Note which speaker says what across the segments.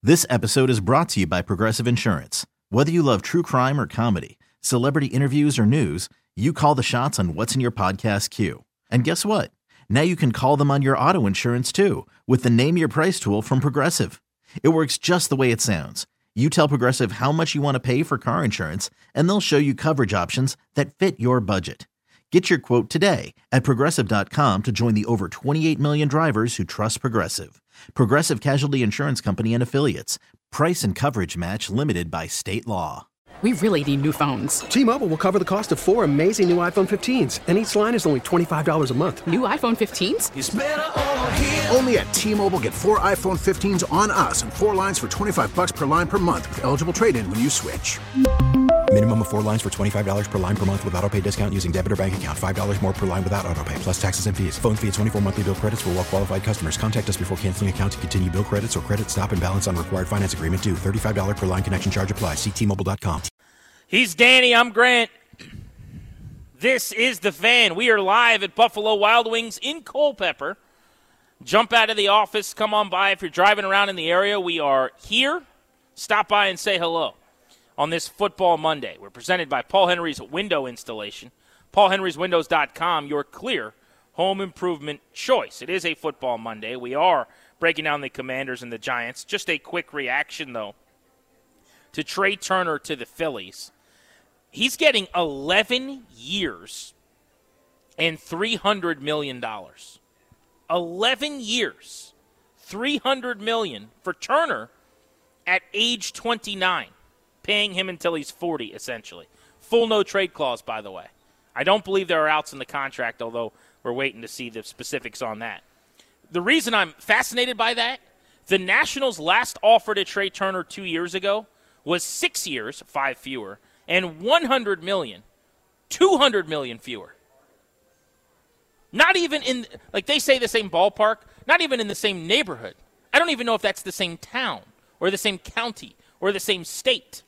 Speaker 1: This episode is brought to you by Progressive Insurance. Whether you love true crime or comedy, celebrity interviews or news, you call the shots on what's in your podcast queue. And guess what? Now you can call them on your auto insurance too with the Name Your Price tool from Progressive. It works just the way it sounds. You tell Progressive how much you want to pay for car insurance, and they'll show you coverage options that fit your budget. Get your quote today at Progressive.com to join the over 28 million drivers who trust Progressive. Progressive Casualty Insurance Company and Affiliates. Price and coverage match limited by state law.
Speaker 2: We really need new phones.
Speaker 3: T-Mobile will cover the cost of 4 amazing new iPhone 15s, and each line is only $25 a month.
Speaker 2: New iPhone 15s?
Speaker 4: It's better over here. Only at T-Mobile, get 4 iPhone 15s on us and 4 lines for $25 per line per month with eligible trade-in when you switch.
Speaker 5: Minimum of 4 lines for $25 per line per month with autopay discount using debit or bank account. $5 more per line without autopay, plus taxes and fees. Phone fee at 24 monthly bill credits for well-qualified customers. Contact us before canceling account to continue bill credits or credit stop and balance on required finance agreement due. $35 per line connection charge applies. See T-Mobile.com.
Speaker 6: He's Danny. I'm Grant. This is The Fan. We are live at Buffalo Wild Wings in Culpeper. Jump out of the office. Come on by. If you're driving around in the area, we are here. Stop by and say hello on this Football Monday. We're presented by Paul Henry's Window Installation. PaulHenry'sWindows.com, your clear home improvement choice. It is a Football Monday. We are breaking down the Commanders and the Giants. Just a quick reaction, though, to Trey Turner to the Phillies. He's getting 11 years and $300 million. 11 years, $300 million for Turner at age 29, paying him until he's 40, essentially. Full no-trade clause, by the way. I don't believe there are outs in the contract, although we're waiting to see the specifics on that. The reason I'm fascinated by that, the Nationals' last offer to Trey Turner 2 years ago was 6 years, 5 fewer, and $100 million, $200 million fewer. Not even in, like they say, the same ballpark, not even in the same neighborhood. I don't even know if that's the same town or the same county or the same state.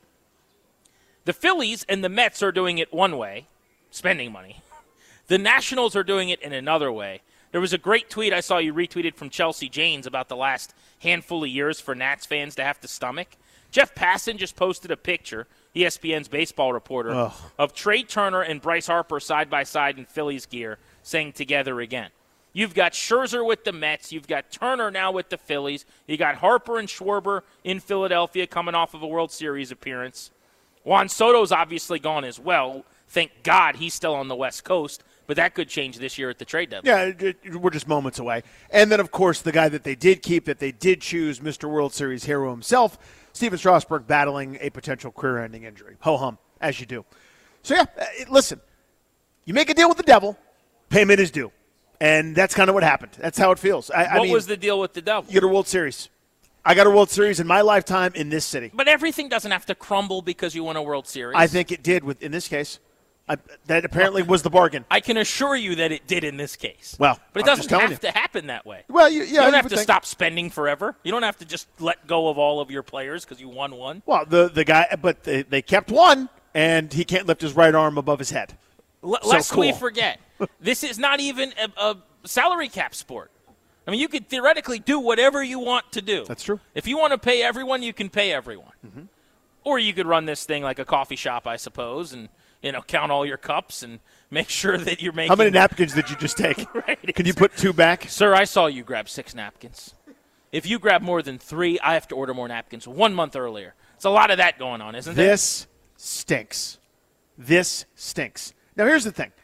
Speaker 6: The Phillies and the Mets are doing it one way, spending money. The Nationals are doing it in another way. There was a great tweet I saw you retweeted from Chelsea Janes about the last handful of years for Nats fans to have to stomach. Jeff Passan just posted a picture, ESPN's baseball reporter, of Trey Turner and Bryce Harper side by side in Phillies gear, saying together again. You've got Scherzer with the Mets. You've got Turner now with the Phillies. You got Harper and Schwarber in Philadelphia coming off of a World Series appearance. Juan Soto's obviously gone as well. Thank God he's still on the West Coast, but that could change this year at the trade deadline.
Speaker 7: Yeah, we're just moments away. And then, of course, the guy that they did keep, that they did choose, Mr. World Series hero himself, Steven Strasburg, battling a potential career-ending injury. Ho-hum, as you do. So, yeah, listen, you make a deal with the devil, payment is due. And that's kind of what happened. That's how it feels.
Speaker 6: What was the deal with the devil?
Speaker 7: You get a World Series. I got a World Series in my lifetime in this city.
Speaker 6: But everything doesn't have to crumble because you won a World Series.
Speaker 7: I think it did in this case. That apparently was the bargain.
Speaker 6: I can assure you that it did in this case.
Speaker 7: Well,
Speaker 6: but it doesn't have to happen that way.
Speaker 7: Well,
Speaker 6: you don't have to stop spending forever. You don't have to just let go of all of your players because you won one.
Speaker 7: Well, the guy, but they kept one, and he can't lift his right arm above his head.
Speaker 6: Lest we forget, this is not even a salary cap sport. I mean, you could theoretically do whatever you want to do.
Speaker 7: That's true.
Speaker 6: If you want to pay everyone, you can pay everyone. Mm-hmm. Or you could run this thing like a coffee shop, I suppose, and count all your cups and make sure that you're making.
Speaker 7: How many napkins did you just take?
Speaker 6: Right.
Speaker 7: Can you put 2 back?
Speaker 6: Sir, I saw you grab 6 napkins. If you grab more than 3, I have to order more napkins 1 month earlier. It's a lot of that going on, isn't there?
Speaker 7: This stinks. This stinks. Now, here's the thing.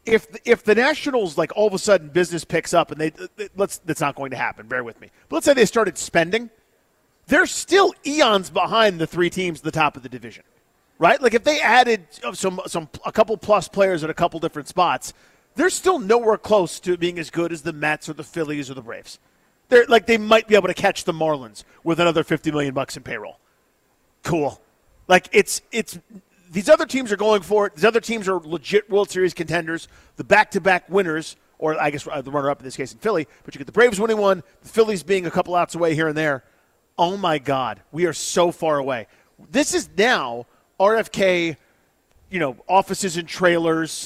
Speaker 7: If the Nationals, like, all of a sudden business picks up, and that's not going to happen, bear with me. But let's say they started spending, they're still eons behind the 3 teams at the top of the division. Right? Like, if they added a couple plus players at a couple different spots, they're still nowhere close to being as good as the Mets or the Phillies or the Braves. They might be able to catch the Marlins with another $50 million in payroll. Cool. Like, it's these other teams are going for it. These other teams are legit World Series contenders. The back-to-back winners, or I guess the runner-up in this case in Philly, but you get the Braves winning one, the Phillies being a couple outs away here and there. Oh, my God. We are so far away. This is now RFK, offices and trailers,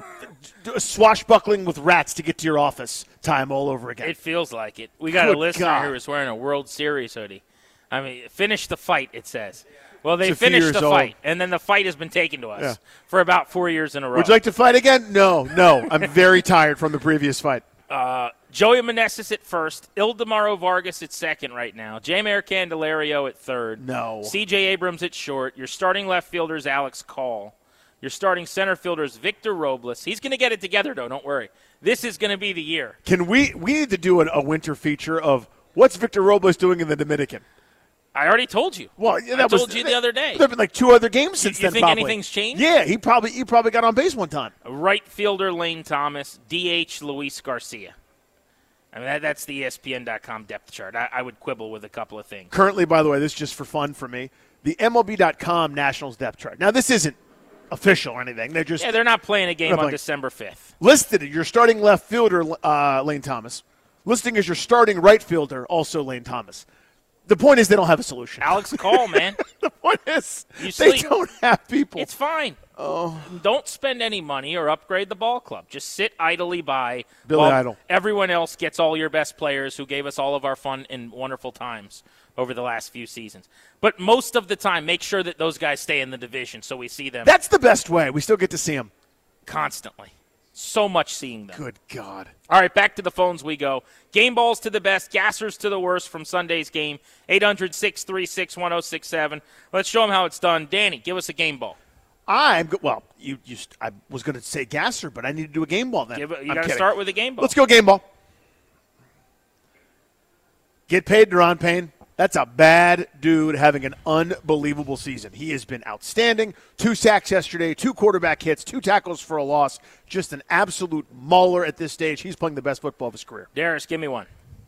Speaker 7: swashbuckling with rats to get to your office time all over again.
Speaker 6: It feels like it. We got a listener here who's wearing a World Series hoodie. I mean, finish the fight, it says. Well, they
Speaker 7: It's a few
Speaker 6: finished
Speaker 7: years
Speaker 6: the
Speaker 7: old.
Speaker 6: fight, and then the fight has been taken to us
Speaker 7: Yeah.
Speaker 6: for about 4 years in a row.
Speaker 7: Would you like to fight again? No. I'm very tired from the previous fight.
Speaker 6: Joey Meneses at first, Ildemaro Vargas at second right now, Jamer Candelario at third.
Speaker 7: No.
Speaker 6: C.J. Abrams at short. Your starting left fielder is Alex Call. Your starting center fielder is Victor Robles. He's going to get it together, though. Don't worry. This is going to be the year.
Speaker 7: Can we need to do a winter feature of what's Victor Robles doing in the Dominican?
Speaker 6: I already told you.
Speaker 7: Well,
Speaker 6: I told you the other day.
Speaker 7: There have been like 2 other games since
Speaker 6: You
Speaker 7: then.
Speaker 6: think
Speaker 7: probably.
Speaker 6: anything's changed?
Speaker 7: Yeah, he probably got on base one time.
Speaker 6: Right fielder Lane Thomas, DH Luis Garcia. I mean, that's the ESPN.com depth chart. I would quibble with a couple of things.
Speaker 7: Currently, by the way, this is just for fun for me, the MLB.com Nationals depth chart. Now, this isn't official or anything.
Speaker 6: They're not playing a game
Speaker 7: Not
Speaker 6: on
Speaker 7: playing.
Speaker 6: December 5th.
Speaker 7: Listed your starting left fielder, Lane Thomas. Listing as your starting right fielder, also Lane Thomas. The point is they don't have a solution.
Speaker 6: Alex Call, man.
Speaker 7: The point is
Speaker 6: You
Speaker 7: they
Speaker 6: sleep.
Speaker 7: don't have people.
Speaker 6: It's fine. Oh. Don't spend any money or upgrade the ball club. Just sit idly by
Speaker 7: Billy
Speaker 6: while
Speaker 7: Idol.
Speaker 6: everyone else gets all your best players who gave us all of our fun and wonderful times over the last few seasons. But most of the time, make sure that those guys stay in the division so we see them
Speaker 7: That's the best way. We still get to see them.
Speaker 6: constantly. So much seeing them.
Speaker 7: Good God.
Speaker 6: All right, back to the phones we go. Game balls to the best, gassers to the worst from Sunday's game. 800-636-1067. Let's show them how it's done. Danny, give us a game ball.
Speaker 7: I was going to say gasser, but I need to do a game ball then.
Speaker 6: You
Speaker 7: I'm
Speaker 6: got to
Speaker 7: kidding.
Speaker 6: start with a game ball.
Speaker 7: Let's go game ball. Get paid, Deron Payne. That's a bad dude having an unbelievable season. He has been outstanding. 2 sacks yesterday, 2 quarterback hits, 2 tackles for a loss. Just an absolute mauler at this stage. He's playing the best football of his career.
Speaker 6: Darius, give me one.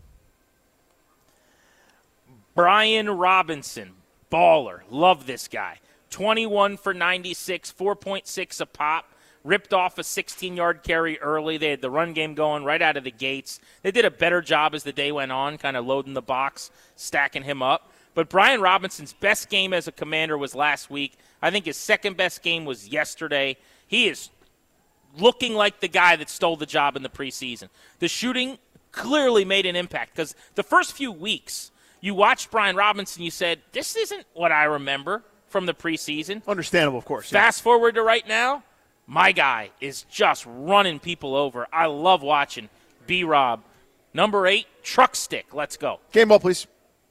Speaker 6: Brian Robinson, baller. Love this guy. 21 for 96, 4.6 a pop. Ripped off a 16-yard carry early. They had the run game going right out of the gates. They did a better job as the day went on, kind of loading the box, stacking him up. But Brian Robinson's best game as a Commander was last week. I think his second best game was yesterday. He is looking like the guy that stole the job in the preseason. The shooting clearly made an impact because the first few weeks you watched Brian Robinson, you said, this isn't what I remember from the preseason.
Speaker 7: Understandable, of course. Yeah.
Speaker 6: Fast forward to right now, my guy is just running people over. I love watching B-Rob. Number 8, truck stick. Let's go.
Speaker 7: Game ball, please.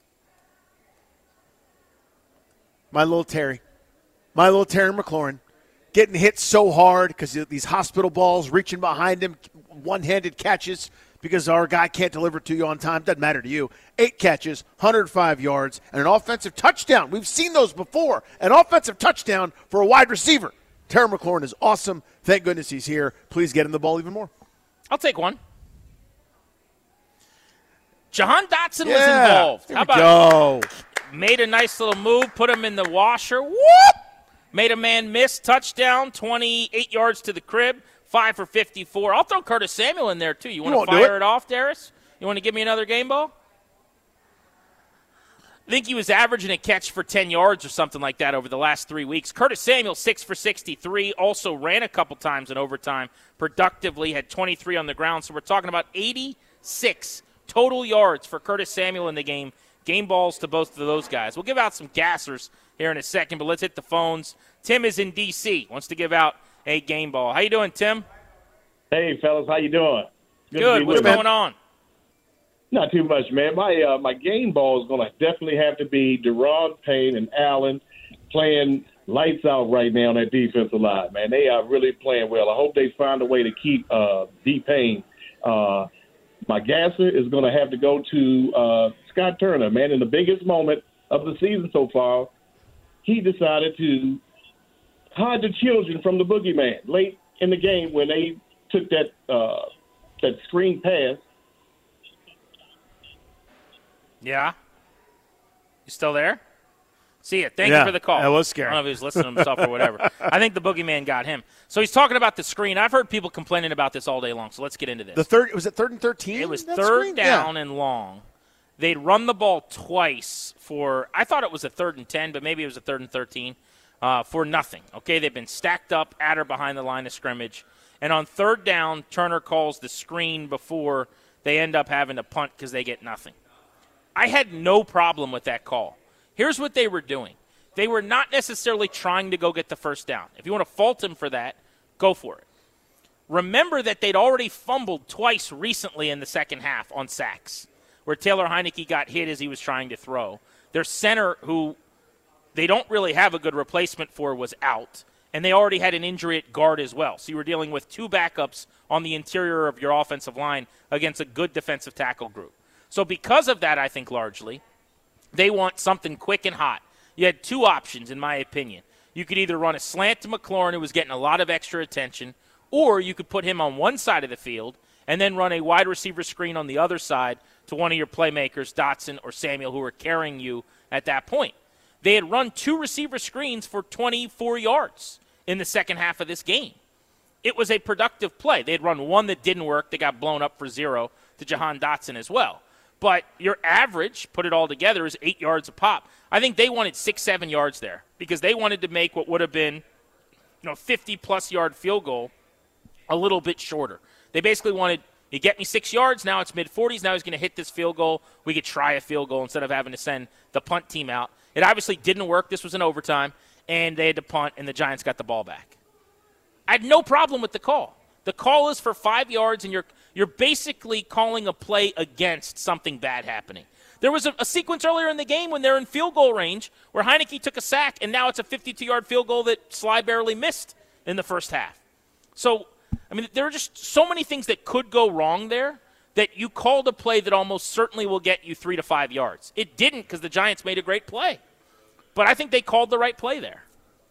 Speaker 7: My little Terry McLaurin, getting hit so hard because these hospital balls reaching behind him, one-handed catches because our guy can't deliver to you on time. Doesn't matter to you. 8 catches, 105 yards, and an offensive touchdown. We've seen those before. An offensive touchdown for a wide receiver. Terry McLaurin is awesome. Thank goodness he's here. Please get him the ball even more.
Speaker 6: I'll take one. Jahan Dotson was involved.
Speaker 7: Here
Speaker 6: How
Speaker 7: we
Speaker 6: about
Speaker 7: go.
Speaker 6: Made a nice little move, put him in the washer. Whoop! Made a man miss. Touchdown, 28 yards to the crib, 5 for 54. I'll throw Curtis Samuel in there, too. You want
Speaker 7: won't
Speaker 6: to
Speaker 7: do
Speaker 6: fire
Speaker 7: it.
Speaker 6: it off, Darius? You want to give me another game ball? I think he was averaging a catch for 10 yards or something like that over the last 3 weeks. Curtis Samuel, 6 for 63, also ran a couple times in overtime. Productively, had 23 on the ground. So we're talking about 86 total yards for Curtis Samuel in the game. Game balls to both of those guys. We'll give out some gassers here in a second, but let's hit the phones. Tim is in D.C., wants to give out a game ball. How you doing, Tim?
Speaker 8: Hey, fellas, how you doing?
Speaker 6: Good. What's going on?
Speaker 8: Not too much, man. My game ball is going to definitely have to be Deron Payne and Allen playing lights out right now on that defensive line, man. They are really playing well. I hope they find a way to keep D. Payne. My gasser is going to have to go to Scott Turner, man. In the biggest moment of the season so far, he decided to hide the children from the boogeyman late in the game when they took that screen pass.
Speaker 6: Yeah. You still there? See it. Thank you
Speaker 7: Yeah,
Speaker 6: for the call.
Speaker 7: that was scary.
Speaker 6: I don't know if he was listening to himself or whatever. I think the boogeyman got him. So he's talking about the screen. I've heard people complaining about this all day long, so let's get into this.
Speaker 7: Was it 3rd and 13?
Speaker 6: It was
Speaker 7: that
Speaker 6: third
Speaker 7: screen?
Speaker 6: down
Speaker 7: Yeah.
Speaker 6: and long. They'd run the ball twice I thought it was a 3rd and 10, but maybe it was a 3rd and 13 for nothing. Okay, they've been stacked up at or behind the line of scrimmage. And on 3rd down, Turner calls the screen before they end up having to punt because they get nothing. I had no problem with that call. Here's what they were doing. They were not necessarily trying to go get the first down. If you want to fault them for that, go for it. Remember that they'd already fumbled twice recently in the second half on sacks, where Taylor Heinicke got hit as he was trying to throw. Their center, who they don't really have a good replacement for, was out, and they already had an injury at guard as well. So you were dealing with two backups on the interior of your offensive line against a good defensive tackle group. So because of that, I think largely, they want something quick and hot. You had two options, in my opinion. You could either run a slant to McLaurin, who was getting a lot of extra attention, or you could put him on one side of the field and then run a wide receiver screen on the other side to one of your playmakers, Dotson or Samuel, who were carrying you at that point. They had run two receiver screens for 24 yards in the second half of this game. It was a productive play. They had run one that didn't work. They got blown up for 0 to Jahan Dotson as well. But your average, put it all together, is 8 yards a pop. I think they wanted 6-7 yards there because they wanted to make what would have been 50-plus yard field goal a little bit shorter. They basically wanted, you get me 6 yards, now it's mid-40s, now he's going to hit this field goal. We could try a field goal instead of having to send the punt team out. It obviously didn't work. This was an overtime, and they had to punt, and the Giants got the ball back. I had no problem with the call. The call is for 5 yards, and you're basically calling a play against something bad happening. There was a sequence earlier in the game when they're in field goal range where Heinicke took a sack, and now it's a 52-yard field goal that Sly barely missed in the first half. So, I mean, there are just so many things that could go wrong there that you called a play that almost certainly will get you 3 to 5 yards. It didn't because the Giants made a great play. But I think they called the right play there.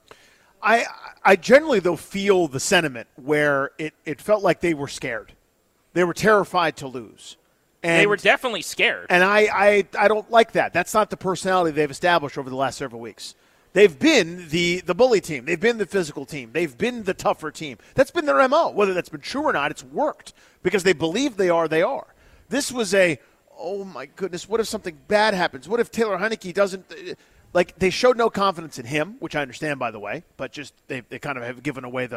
Speaker 7: I generally, though, feel the sentiment where it felt like they were scared. They were terrified to lose. And
Speaker 6: they were definitely scared.
Speaker 7: And I don't like that. That's not the personality they've established over the last several weeks. They've been the bully team. They've been the physical team. They've been the tougher team. That's been their MO. Whether that's been true or not, it's worked because they believe they are. This was oh, my goodness, what if something bad happens? What if Taylor Heinicke doesn't – like, they showed no confidence in him, which I understand, by the way, but just they kind of have given away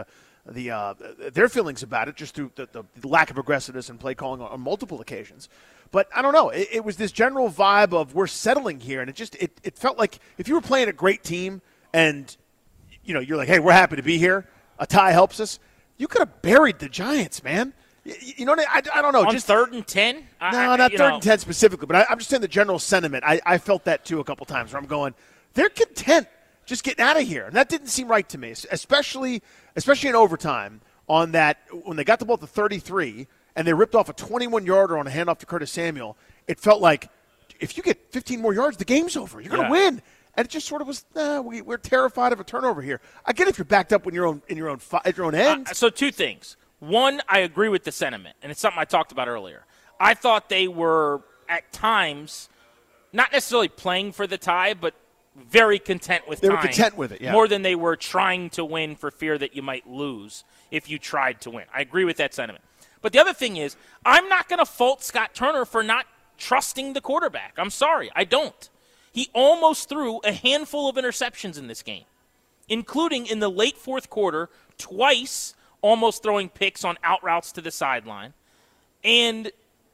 Speaker 7: their feelings about it just through the lack of aggressiveness and play calling on multiple occasions. But I don't know. It was this general vibe of we're settling here, and it felt like if you were playing a great team and you're like, hey, we're happy to be here, a tie helps us, you could have buried the Giants, man. You know what I don't know.
Speaker 6: On just 3rd and 10?
Speaker 7: No, not 3rd and 10 specifically, but I'm just saying the general sentiment. I felt that too a couple times where I'm going, they're content just getting out of here. And that didn't seem right to me, especially in overtime on that when they got the ball at the 33 and they ripped off a 21-yarder on a handoff to Curtis Samuel. It felt like if you get 15 more yards, the game's over. You're going to win. And it just sort of was, we're terrified of a turnover here. I get if you're backed up when you're at your own end.
Speaker 6: So 2 things. One, I agree with the sentiment, and it's something I talked about earlier. I thought they were, at times, not necessarily playing for the tie, but very content with
Speaker 7: They
Speaker 6: tying.
Speaker 7: were content with it, yeah.
Speaker 6: More than they were trying to win for fear that you might lose if you tried to win. I agree with that sentiment. But the other thing is, I'm not going to fault Scott Turner for not trusting the quarterback. I'm sorry, I don't. He almost threw a handful of interceptions in this game, including in the late fourth quarter, twice almost throwing picks on out routes to the sideline. And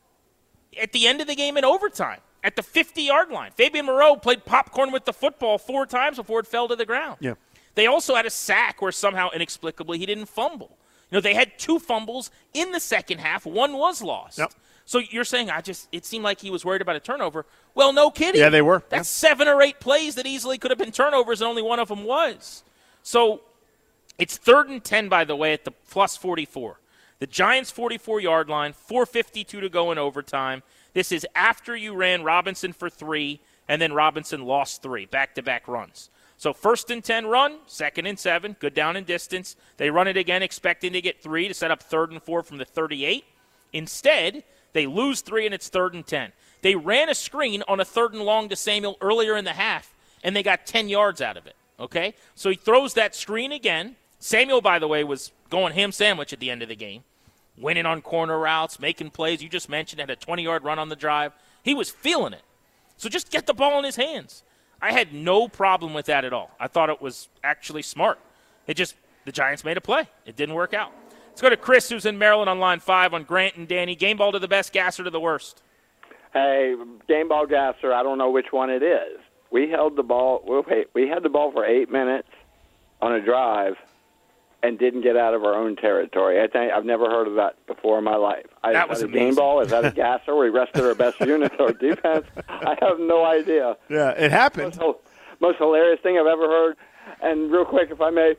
Speaker 6: at the end of the game in overtime, at the 50-yard line, Fabian Moreau played popcorn with the football 4 times before it fell to the ground. Yeah. They also had a sack where somehow inexplicably he didn't fumble. They had 2 fumbles in the second half. 1 was lost. Yep. So you're saying it seemed like he was worried about a turnover. Well, no kidding.
Speaker 7: Yeah, they were.
Speaker 6: That's 7 or 8 plays that easily could have been turnovers, and only one of them was. So it's 3rd and 10, by the way, at the plus 44. The Giants' 44-yard line, 4:52 to go in overtime. This is after you ran Robinson for 3, and then Robinson lost 3, back-to-back runs. So 1st and 10 run, 2nd and 7, good down in distance. They run it again, expecting to get 3 to set up 3rd and 4 from the 38. Instead, they lose 3, and it's 3rd and 10. They ran a screen on a 3rd and long to Samuel earlier in the half, and they got 10 yards out of it. Okay? So he throws that screen again. Samuel, by the way, was going ham sandwich at the end of the game, winning on corner routes, making plays. You just mentioned had a 20-yard run on the drive. He was feeling it. So just get the ball in his hands. I had no problem with that at all. I thought it was actually smart. The Giants made a play. It didn't work out. Let's go to Chris, who's in Maryland on line 5 on Grant and Danny. Game ball to the best, Gasser to the worst.
Speaker 9: Hey, game ball Gasser, I don't know which one it is. We held the ball. We had the ball for 8 minutes on a drive and didn't get out of our own territory. I've never heard of that before in my life.
Speaker 6: That was
Speaker 9: a
Speaker 6: amazing.
Speaker 9: game ball? Is that a gasser? We rested our best unit or defense? I have no idea.
Speaker 7: Yeah, it happened.
Speaker 9: Most hilarious thing I've ever heard. And real quick, if I may,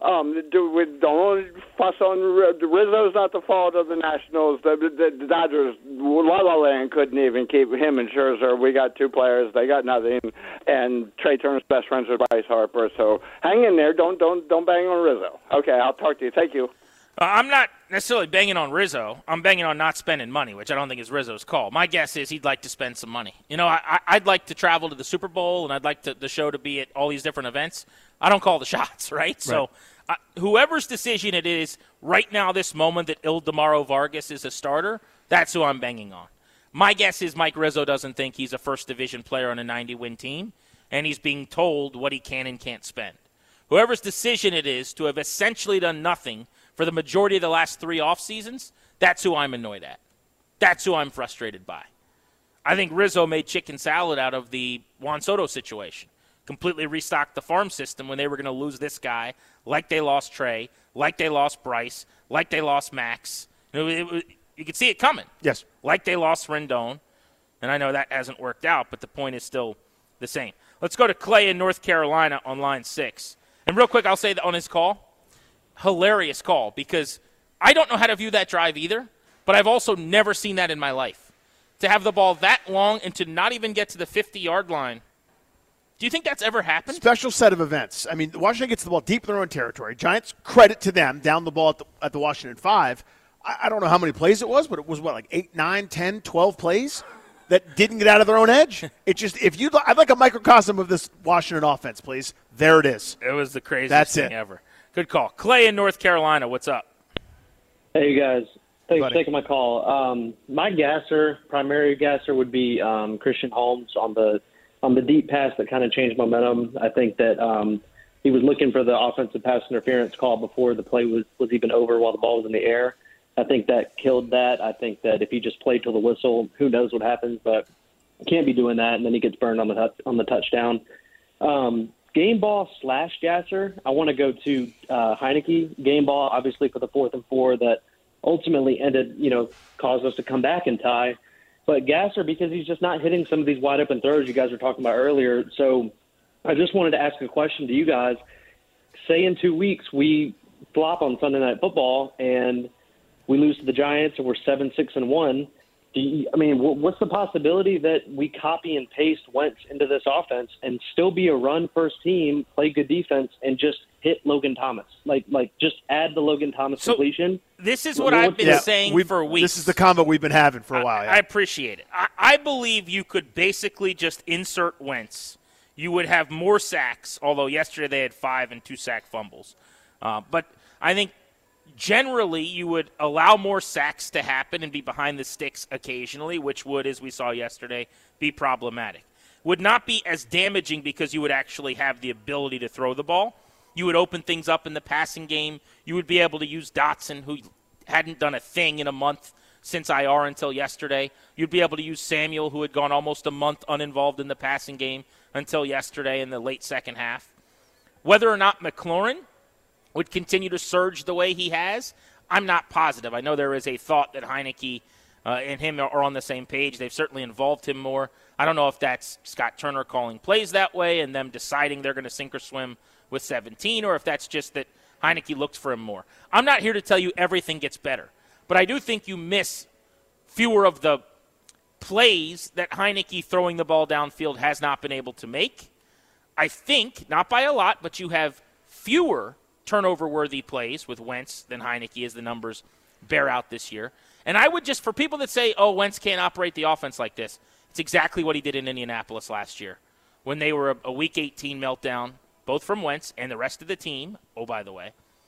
Speaker 9: don't fuss on Rizzo's not the fault of the Nationals. The Dodgers, La La Land couldn't even keep him and Scherzer. We got 2 players. They got nothing. And Trey Turner's best friends with Bryce Harper. So hang in there. Don't bang on Rizzo. Okay, I'll talk to you. Thank you.
Speaker 6: I'm not necessarily banging on Rizzo. I'm banging on not spending money, which I don't think is Rizzo's call. My guess is he'd like to spend some money. You know, I'd like to travel to the Super Bowl, and I'd like the show to be at all these different events. I don't call the shots, right? So whoever's decision it is right now, this moment, that Ildemaro Vargas is a starter, that's who I'm banging on. My guess is Mike Rizzo doesn't think he's a first-division player on a 90-win team, and he's being told what he can and can't spend. Whoever's decision it is to have essentially done nothing for the majority of the last 3 off seasons, that's who I'm annoyed at. That's who I'm frustrated by. I think Rizzo made chicken salad out of the Juan Soto situation. Completely restocked the farm system when they were going to lose this guy, like they lost Trey, like they lost Bryce, like they lost Max. You could see it coming.
Speaker 7: Yes.
Speaker 6: Like they lost Rendon. And I know that hasn't worked out, but the point is still the same. Let's go to Clay in North Carolina on line 6. And real quick, I'll say that on his call, hilarious call, because I don't know how to view that drive either, but I've also never seen that in my life. To have the ball that long and to not even get to the 50-yard line. Do you think that's ever happened?
Speaker 7: Special set of events. I mean, Washington gets the ball deep in their own territory. Giants, credit to them, down the ball at the Washington 5. I don't know how many plays it was, but it was, like 8, 9, 10, 12 plays that didn't get out of their own edge? It just, I'd like a microcosm of this Washington offense, please. There it is.
Speaker 6: It was the craziest thing ever. Good call. Clay in North Carolina, what's up?
Speaker 10: Hey, guys. Thanks for taking my call. My primary gasser would be Christian Holmes on the deep pass that kind of changed momentum. I think that he was looking for the offensive pass interference call before the play was even over while the ball was in the air. I think that killed that. I think that if he just played till the whistle, who knows what happens, but he can't be doing that, and then he gets burned on the touchdown. Game ball / gasser, I want to go to Heineke. Game ball, obviously, for the 4th and 4 that ultimately caused us to come back and tie. But gasser, because he's just not hitting some of these wide open throws you guys were talking about earlier. So I just wanted to ask a question to you guys. Say in 2 weeks we flop on Sunday Night Football and we lose to the Giants and we're 7-6-1. What's the possibility that we copy and paste Wentz into this offense and still be a run-first team, play good defense, and just hit Logan Thomas? Like just add the Logan Thomas completion.
Speaker 6: This is what I've been saying for weeks.
Speaker 7: This is the combo we've been having for a while.
Speaker 6: I appreciate it. I believe you could basically just insert Wentz. You would have more sacks, although yesterday they had 5 and 2 sack fumbles. But I think generally you would allow more sacks to happen and be behind the sticks occasionally, which would, as we saw yesterday, be problematic. Would not be as damaging because you would actually have the ability to throw the ball. You would open things up in the passing game. You would be able to use Dotson, who hadn't done a thing in a month since IR until yesterday. You'd be able to use Samuel, who had gone almost a month uninvolved in the passing game until yesterday in the late second half. Whether or not McLaurin would continue to surge the way he has, I'm not positive. I know there is a thought that Heineke and him are on the same page. They've certainly involved him more. I don't know if that's Scott Turner calling plays that way and them deciding they're going to sink or swim with 17, or if that's just that Heineke looks for him more. I'm not here to tell you everything gets better, but I do think you miss fewer of the plays that Heineke throwing the ball downfield has not been able to make. I think, not by a lot, but you have fewer turnover-worthy plays with Wentz than Heineke, as the numbers bear out this year. And I would just, for people that say, oh, Wentz can't operate the offense like this, it's exactly what he did in Indianapolis last year when they were a Week 18 meltdown, both from Wentz and the rest of the team, oh, by the way,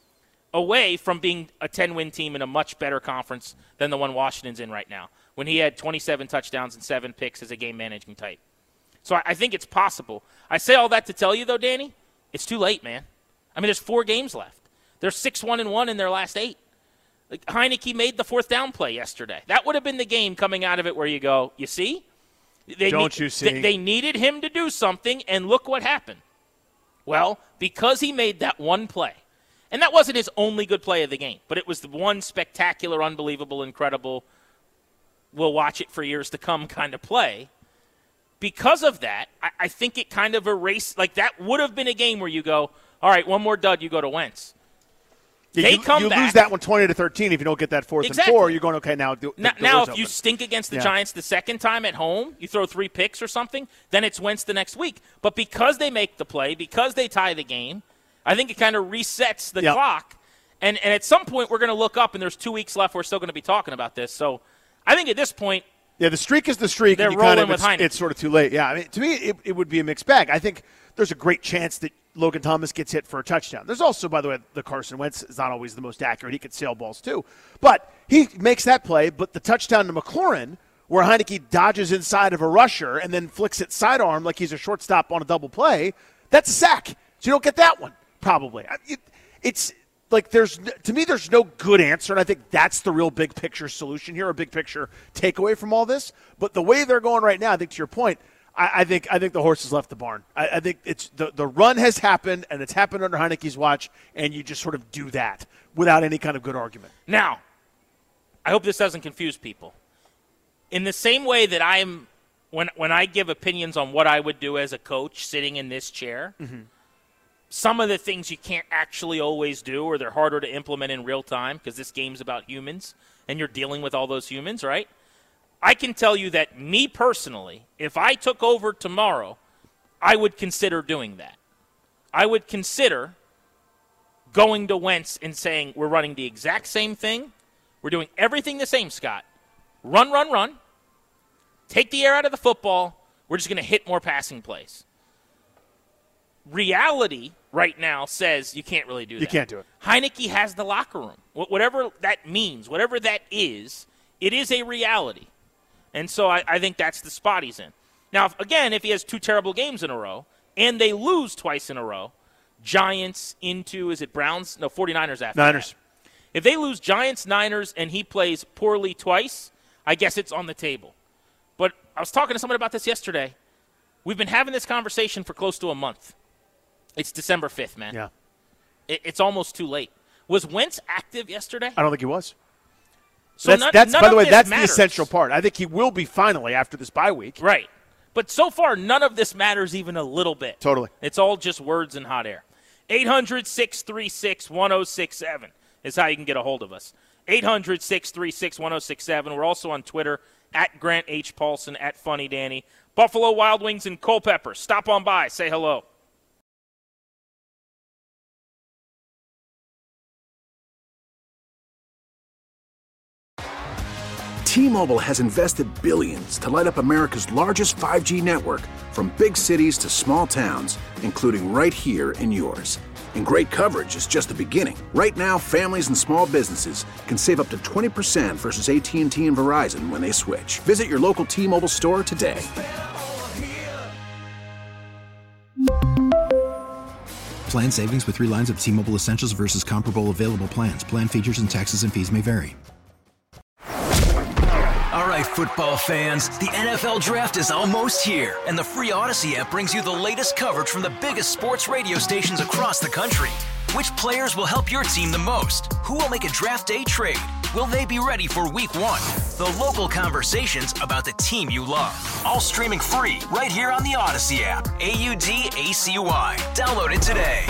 Speaker 6: away from being a 10-win team in a much better conference than the one Washington's in right now, when he had 27 touchdowns and 7 picks as a game-managing type. So I think it's possible. I say all that to tell you, though, Danny, it's too late, man. I mean, there's 4 games left. They're 6-1-1 in their last 8. Like, Heineke made the 4th down play yesterday. That would have been the game coming out of it where you go, you see? They needed him to do something, and look what happened. Well, because he made that one play, and that wasn't his only good play of the game, but it was the one spectacular, unbelievable, incredible, we'll watch it for years to come kind of play. Because of that, I think it kind of erased, like that would have been a game where you go, all right, one more dud, you go to Wentz.
Speaker 7: You lose that one 20-13 if you don't get that fourth and 4. You're going, okay, now
Speaker 6: if you stink against the Giants the second time at home, you throw 3 picks or something, then it's Wentz the next week. But because they make the play, because they tie the game, I think it kind of resets the clock. And at some point we're going to look up, and there's 2 weeks left. We're still going to be talking about this. So I think at this point,
Speaker 7: the streak is the streak.
Speaker 6: They're rolling with Heineken.
Speaker 7: It's sort of too late. Yeah, I mean, to me, it would be a mixed bag. I think there's a great chance that Logan Thomas gets hit for a touchdown. There's also, by the way, the Carson Wentz is not always the most accurate. He could sail balls too. But he makes that play, but the touchdown to McLaurin, where Heineke dodges inside of a rusher and then flicks it sidearm like he's a shortstop on a double play, that's a sack. So you don't get that one, probably. It's like there's no good answer, and I think that's the real big picture solution here, a big picture takeaway from all this. But the way they're going right now, I think to your point, I think the horse has left the barn. I think it's the run has happened, and it's happened under Heineke's watch, and you just sort of do that without any kind of good argument.
Speaker 6: Now, I hope this doesn't confuse people. In the same way that when I give opinions on what I would do as a coach sitting in this chair, some of the things you can't actually always do, or they're harder to implement in real time because this game's about humans, and you're dealing with all those humans, right? I can tell you that me personally, if I took over tomorrow, I would consider doing that. I would consider going to Wentz and saying, we're running the exact same thing. We're doing everything the same, Scott. Run, run, run. Take the air out of the football. We're just going to hit more passing plays. Reality right now says you can't really do that.
Speaker 7: You can't do it.
Speaker 6: Heineke has the locker room. Whatever that means, whatever that is, it is a reality. And so I think that's the spot he's in. Now, again, if he has 2 terrible games in a row and they lose twice in a row, Giants into, is it Browns? No, 49ers after
Speaker 7: Niners.
Speaker 6: that. If they lose Giants, Niners, and he plays poorly twice, I guess it's on the table. But I was talking to someone about this yesterday. We've been having this conversation for close to a month. It's December 5th, man.
Speaker 7: Yeah.
Speaker 6: It's almost too late. Was Wentz active yesterday?
Speaker 7: I don't think he was.
Speaker 6: So
Speaker 7: that's by the way, that's
Speaker 6: matters.
Speaker 7: the essential part. I think he will be finally after this bye week.
Speaker 6: Right. But so far, none of this matters even a little bit.
Speaker 7: Totally.
Speaker 6: It's all just words in hot air. 800-636-1067 is how you can get a hold of us. 800-636-1067. We're also on Twitter, at Grant H. Paulson, at Funny Danny. Buffalo Wild Wings in Culpeper. Stop on by. Say hello.
Speaker 4: T-Mobile has invested billions to light up America's largest 5G network, from big cities to small towns, including right here in yours. And great coverage is just the beginning. Right now, families and small businesses can save up to 20% versus AT&T and Verizon when they switch. Visit your local T-Mobile store today.
Speaker 5: Plan savings with 3 lines of T-Mobile Essentials versus comparable available plans. Plan features and taxes and fees may vary.
Speaker 11: All right, football fans, the NFL Draft is almost here, and the free Odyssey app brings you the latest coverage from the biggest sports radio stations across the country. Which players will help your team the most? Who will make a draft day trade? Will they be ready for Week 1? The local conversations about the team you love. All streaming free right here on the Odyssey app. AUDACY. Download it today.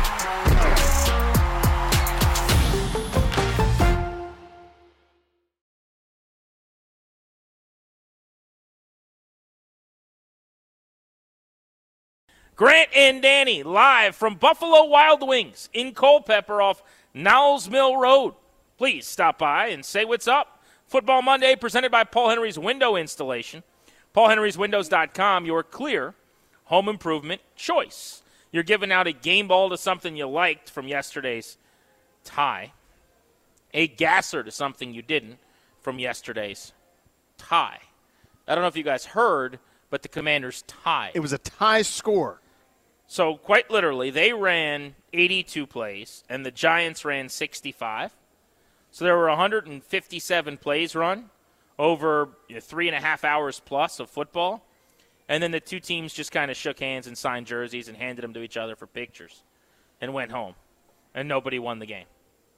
Speaker 6: Grant and Danny live from Buffalo Wild Wings in Culpeper off Knowles Mill Road. Please stop by and say what's up. Football Monday presented by Paul Henry's Window Installation. PaulHenry'sWindows.com, your clear home improvement choice. You're giving out a game ball to something you liked from yesterday's tie. A gasser to something you didn't from yesterday's tie. I don't know if you guys heard, but the Commanders tied.
Speaker 7: It was a tie score.
Speaker 6: So, quite literally, they ran 82 plays, and the Giants ran 65. So there were 157 plays run, over 3.5 hours plus of football. And then the two teams just kind of shook hands and signed jerseys and handed them to each other for pictures and went home. And nobody won the game.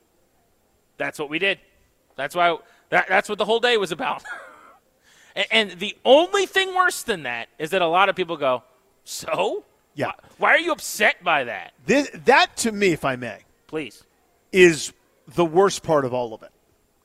Speaker 6: That's what we did. That's why. That's what the whole day was about. And the only thing worse than that is that a lot of people go, so?
Speaker 7: Yeah.
Speaker 6: Why are you upset by that?
Speaker 7: That, to me, if I may,
Speaker 6: please,
Speaker 7: is the worst part of all of it.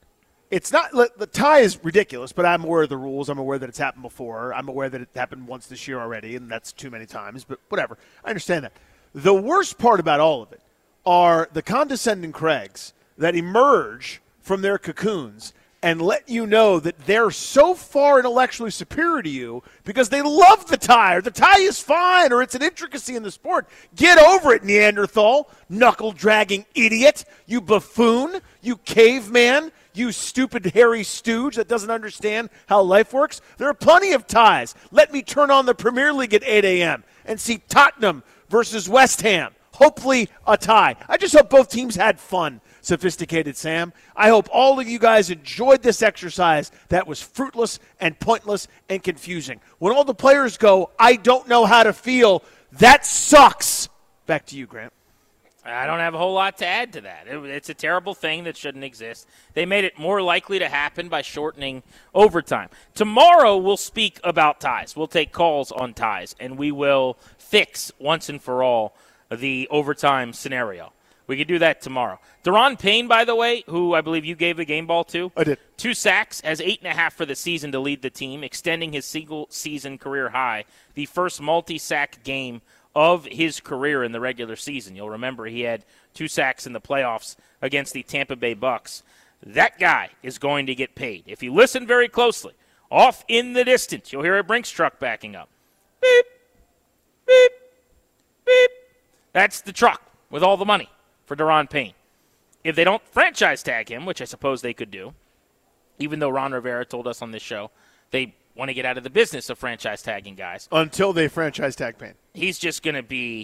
Speaker 7: It's not – the tie is ridiculous, but I'm aware of the rules. I'm aware that it's happened before. I'm aware that it happened once this year already, and that's too many times, but whatever. I understand that. The worst part about all of it are the condescending Craigs that emerge from their cocoons and let you know that they're so far intellectually superior to you because they love the tie, or the tie is fine, or it's an intricacy in the sport. Get over it, Neanderthal, knuckle-dragging idiot, you buffoon, you caveman, you stupid hairy stooge that doesn't understand how life works. There are plenty of ties. Let me turn on the Premier League at 8 a.m. and see Tottenham versus West Ham. Hopefully a tie. I just hope both teams had fun. Sophisticated Sam. I hope all of you guys enjoyed this exercise that was fruitless and pointless and confusing. When all the players go, I don't know how to feel, that sucks. Back to you, Grant.
Speaker 6: I don't have a whole lot to add to that. It's a terrible thing that shouldn't exist. They made it more likely to happen by shortening overtime. Tomorrow we'll speak about ties. We'll take calls on ties, and we will fix once and for all the overtime scenario. We could do that tomorrow. Deron Payne, by the way, who I believe you gave the game ball to.
Speaker 7: I did.
Speaker 6: 2 sacks, has 8.5 for the season to lead the team, extending his single-season career high, the first multi-sack game of his career in the regular season. You'll remember he had 2 sacks in the playoffs against the Tampa Bay Bucks. That guy is going to get paid. If you listen very closely, off in the distance, you'll hear a Brinks truck backing up. Beep, beep, beep. That's the truck with all the money for Deron Payne. If they don't franchise tag him, which I suppose they could do, even though Ron Rivera told us on this show they want to get out of the business of franchise tagging guys.
Speaker 7: Until they franchise tag Payne.
Speaker 6: He's just going to be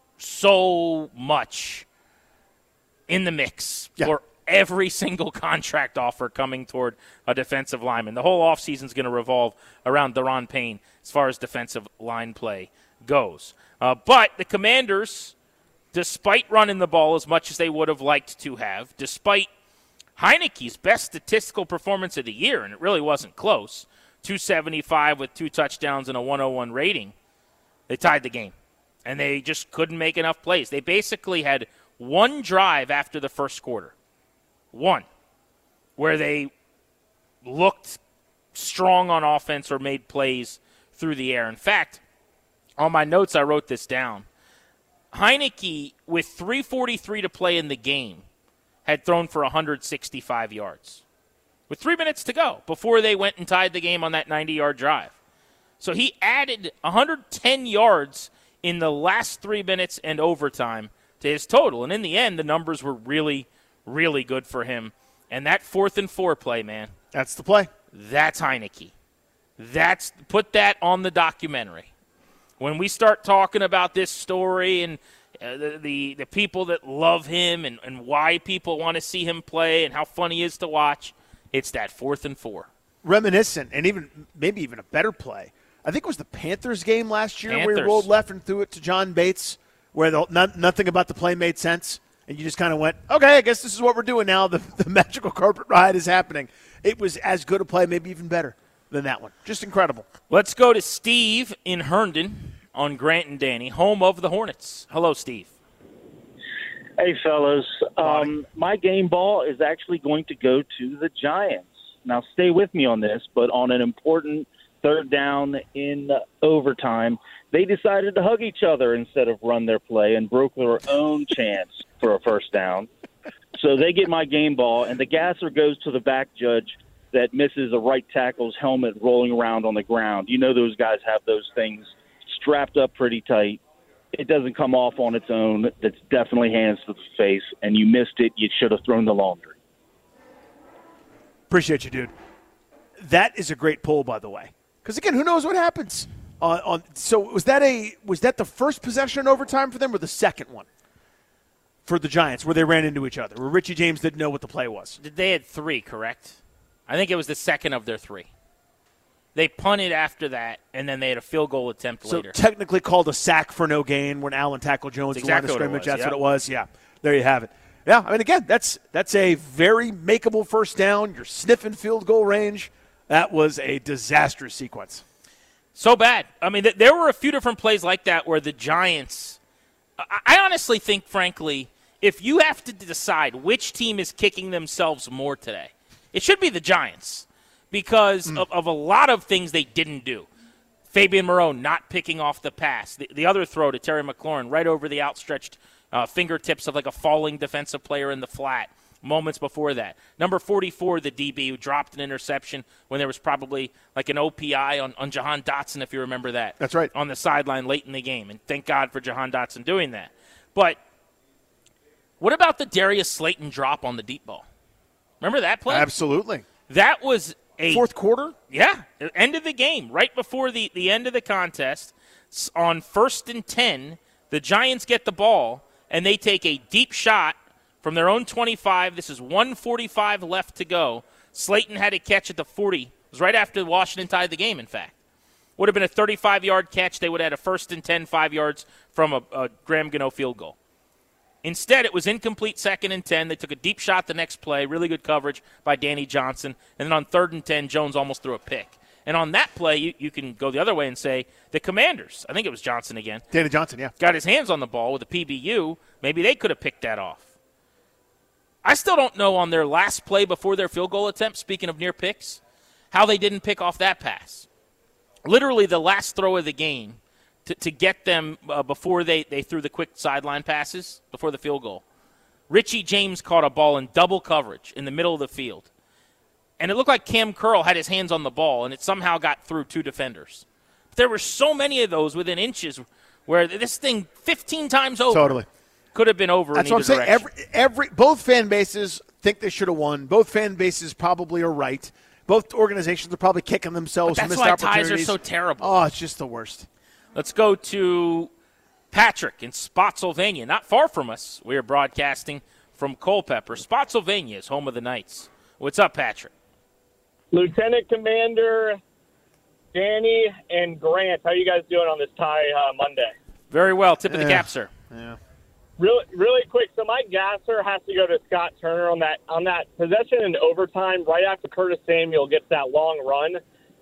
Speaker 6: so much in the mix for every single contract offer coming toward a defensive lineman. The whole offseason is going to revolve around Deron Payne as far as defensive line play goes. But the Commanders, despite running the ball as much as they would have liked to have, despite Heineke's best statistical performance of the year, and it really wasn't close, 275 with 2 touchdowns and a 101 rating, they tied the game. And they just couldn't make enough plays. They basically had one drive after the first quarter, one, where they looked strong on offense or made plays through the air. In fact, on my notes I wrote this down. Heineke, with 3:43 to play in the game, had thrown for 165 yards. With 3 minutes to go before they went and tied the game on that 90-yard drive. So he added 110 yards in the last 3 minutes and overtime to his total. And in the end, the numbers were really, really good for him. And that 4th and 4 play, man.
Speaker 7: That's the play.
Speaker 6: That's Heineke. Put that on the documentary. When we start talking about this story and the people that love him and why people want to see him play and how fun he is to watch, it's that 4th and 4.
Speaker 7: Reminiscent, and maybe even a better play. I think it was the Panthers game last year where he rolled left and threw it to John Bates, where nothing about the play made sense, and you just kind of went, okay, I guess this is what we're doing now. The magical carpet ride is happening. It was as good a play, maybe even better than that one. Just incredible.
Speaker 6: Let's go to Steve in Herndon on Grant and Danny, home of the Hornets. Hello, Steve.
Speaker 12: Hey, fellas. My game ball is actually going to go to the Giants. Now, stay with me on this, but on an important 3rd down in overtime, they decided to hug each other instead of run their play and broke their own chance for a 1st down. So they get my game ball, and the gasser goes to the back judge that misses a right tackle's helmet rolling around on the ground. You know those guys have those things strapped up pretty tight. It doesn't come off on its own. That's definitely hands to the face, and you missed it. You should have thrown the laundry.
Speaker 7: Appreciate you, dude. That is a great pull, by the way. Because, again, who knows what happens? So was that the first possession in overtime for them or the second one for the Giants where they ran into each other, where Richie James didn't know what the play was?
Speaker 6: They had 3, correct? I think it was the second of their 3. They punted after that, and then they had a field goal attempt later.
Speaker 7: So technically called a sack for no gain when Allen tackled Jones at the line of scrimmage. That's what it was. Yeah, there you have it. Yeah, I mean, again, that's a very makeable first down. You're sniffing field goal range. That was a disastrous sequence.
Speaker 6: So bad. I mean, there were a few different plays like that where the Giants – I honestly think, frankly, if you have to decide which team is kicking themselves more today, it should be the Giants because of a lot of things they didn't do. Fabian Moreau not picking off the pass. The other throw to Terry McLaurin right over the outstretched fingertips of like a falling defensive player in the flat moments before that. Number 44, the DB, who dropped an interception when there was probably like an OPI on Jahan Dotson, if you remember that.
Speaker 7: That's right.
Speaker 6: On the sideline late in the game. And thank God for Jahan Dotson doing that. But what about the Darius Slayton drop on the deep ball? Remember that play?
Speaker 7: Absolutely.
Speaker 6: That was a
Speaker 7: fourth quarter?
Speaker 6: Yeah, end of the game, right before the end of the contest. On 1st and 10, the Giants get the ball, and they take a deep shot from their own 25. This is 1:45 left to go. Slayton had a catch at the 40. It was right after Washington tied the game, in fact. Would have been a 35-yard catch. They would have had a 1st and 10, 5 yards from a Graham Gano field goal. Instead, it was incomplete 2nd and 10. They took a deep shot the next play, really good coverage by Danny Johnson. And then on 3rd and 10, Jones almost threw a pick. And on that play, you can go the other way and say the Commanders, I think it was Johnson again.
Speaker 7: Danny Johnson, yeah.
Speaker 6: Got his hands on the ball with a PBU. Maybe they could have picked that off. I still don't know on their last play before their field goal attempt, speaking of near picks, how they didn't pick off that pass. Literally the last throw of the game to get them before they threw the quick sideline passes before the field goal. Richie James caught a ball in double coverage in the middle of the field. And it looked like Cam Curl had his hands on the ball, and it somehow got through 2 defenders. But there were so many of those within inches where this thing 15 times over.
Speaker 7: Totally.
Speaker 6: Could have been over.
Speaker 7: That's
Speaker 6: in
Speaker 7: what I'm
Speaker 6: either
Speaker 7: saying. Both fan bases think they should have won. Both fan bases probably are right. Both organizations are probably kicking themselves for missed opportunities.
Speaker 6: That's why ties are so terrible.
Speaker 7: Oh, it's just the worst.
Speaker 6: Let's go to Patrick in Spotsylvania, not far from us. We are broadcasting from Culpeper. Spotsylvania is home of the Knights. What's up, Patrick?
Speaker 13: Lieutenant Commander Danny and Grant, how you guys doing on this tie Monday?
Speaker 6: Very well. Tip of the cap, sir.
Speaker 7: Yeah.
Speaker 13: Really quick. So my gasser has to go to Scott Turner on that possession in overtime right after Curtis Samuel gets that long run.